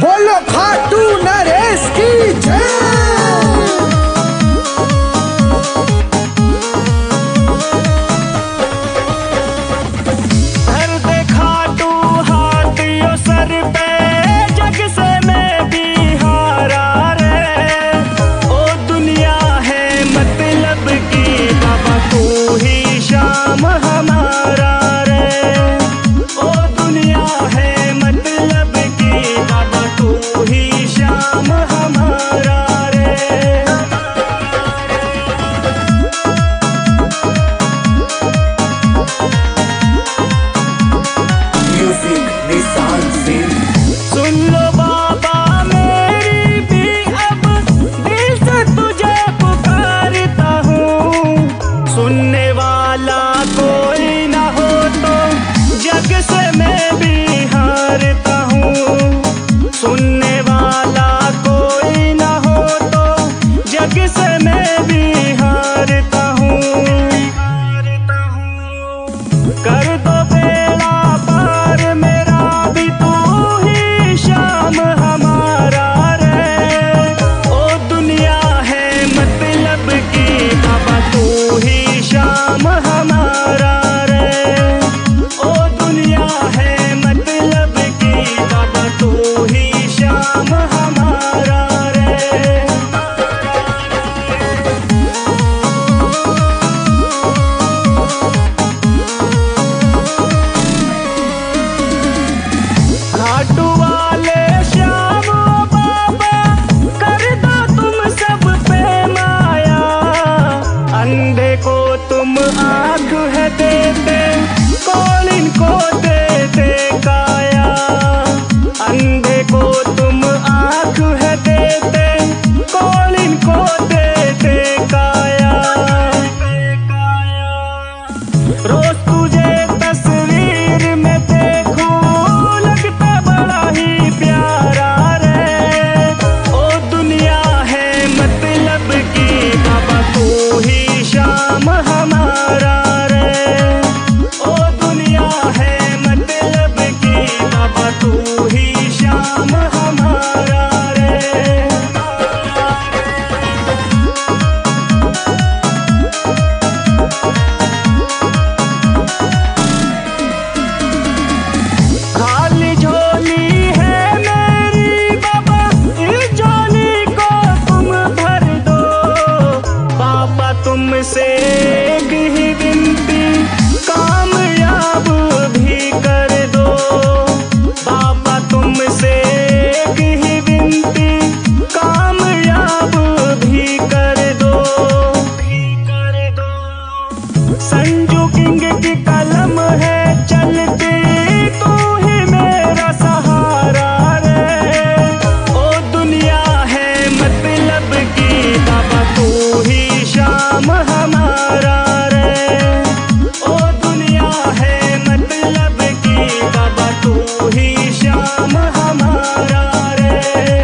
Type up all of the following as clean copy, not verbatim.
बोलो खाटू नरेश की जय। सुन लो बाबा मेरी भी अब दिल से तुझे पुकारता हूँ। सुनने वाला कोई ना हो तो जग से मैं भी हारता हूँ। सुनने वाला कोई ना हो तो जग से मैं भी हारता हूँ। कर दो बेड़ा पार मेरा भी तू ही शाम हमारा रे। ओ दुनिया है मतलब की बाबा तू ही शाम हमारा रे। ओ दुनिया है मतलब की बाबा तू ही शाम हमारा रे। घाटू वाले श्याम बाबा कर दो तुम सब पे माया। अंधे को तुम आँख है देते कौन इनको देते काया। अंधे को तुम आँख है देते कौन इनको देते काया। रोज तुझे तस्वीर में देखूं लगता बड़ा ही प्यारा रे। ओ दुनिया है मतलब की बाबा तू ही शाम हमारा रे। ओ दुनिया है मतलब की बाबा तू ही शाम हमारा रे। खाली झोली है मेरी बाबा इस झोली को तुम भर दो। बाबा तुमसे एक ही विनती कामयाब भी कर दो। बाबा तुमसे एक ही विनती कामयाब भी कर दो। संजू किंग की कलम है चलती तू ही मेरा सहारा रे। ओ दुनिया है मतलब की बाबा तू ही शाम हमारा रे। ओ दुनिया है मतलब की बाबा तू ही शाम हमारा रे।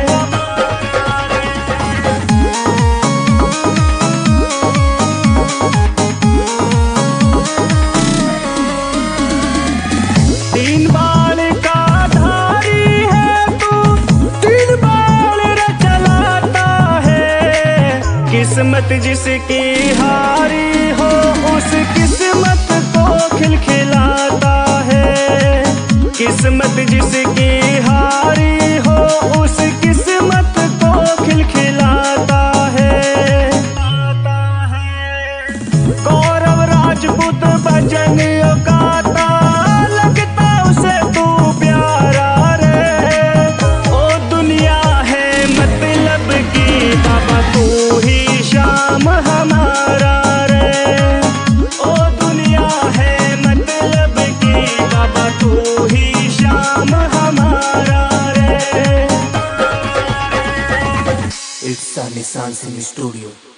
तीन बाल का धारी है तू तीन बाल रे चलाता है। किस्मत जिसकी हारी हो उस किस्मत को खिलखिलाता है। किस्मत जिसकी हारी हो उस किस्मत को खिलखिलाता है। गौरव राजपूत भजन गाता लगता उसे तू प्यारा रे। ओ दुनिया है मतलब की बाबा तू ही शाम हमारा रे। ओ दुनिया है मतलब की बाबा तू ही शाम हमारा रे। It's Sunny Sansing Studio.